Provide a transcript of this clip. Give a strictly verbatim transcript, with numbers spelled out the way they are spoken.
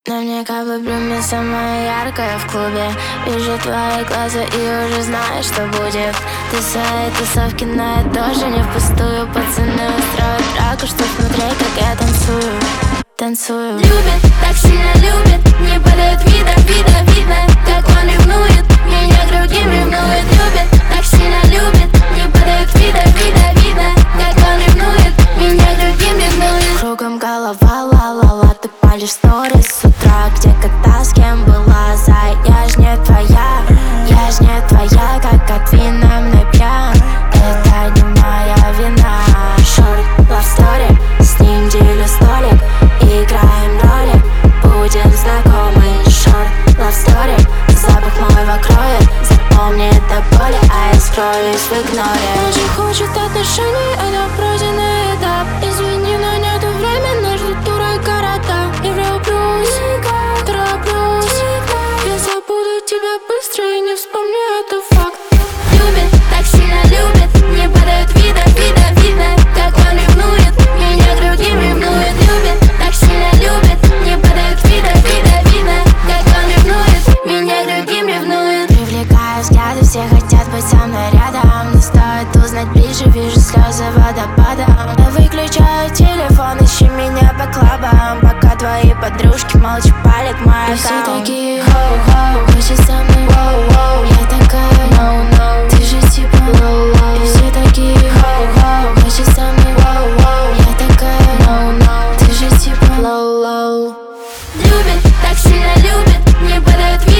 На мне каплы блюми, самая яркая в клубе. Вижу твои глаза и уже знаю, что будет. Ты свои тусовки, но я тоже не впустую. Пацаны устроят драку, чтоб смотреть, как я танцую. Танцую. Любит, так сильно любит, не подает вида, вида, видно, как он ревнует, меня к другим ревнует. Любит, так сильно любит, не подает вида, вида, видно, как он ревнует, меня к другим ревнует. Кругом голова, ла-ла-ла, ты палишь сторис с утра. Где, когда, с кем была, зай, я ж не твоя. Я ж не твоя, как от вина мной пьян. Это не моя вина. Шорт, love story, с ним делю столик. Играем роли, будем знакомы. Шорт, love story, запах мой вокроет. Запомни это боли, а я скроюсь в игноре. Он же хочет отношений, это пройденный этап. Извини, но нету времени, нас ждут туры города. И влюблюсь, тороплюсь, я забуду тебя быстро и не вспомню, это факт. Любит, так сильно любит, не подает вида, вида, видно, как он ревнует, меня к другим ревнует. Любит, так сильно любит, не подает вида, вида, видно, как он ревнует, меня к другим ревнует. Привлекаю взгляды, все хотят быть со мной рядом. Не стоит узнать ближе, вижу слезы водопадом. Я выключаю телефон, ищи меня по клабам. Пока твои подружки молча палят мой аккаунт. И все такие хоу-хоу, хочешь со мной воу-воу. Я такая no-no, ты же типа low-low. И все такие хоу-хоу, хочешь со мной воу-воу. Я такая no-no, ты же типа low-low. Любит, так сильно любит, не подает вида.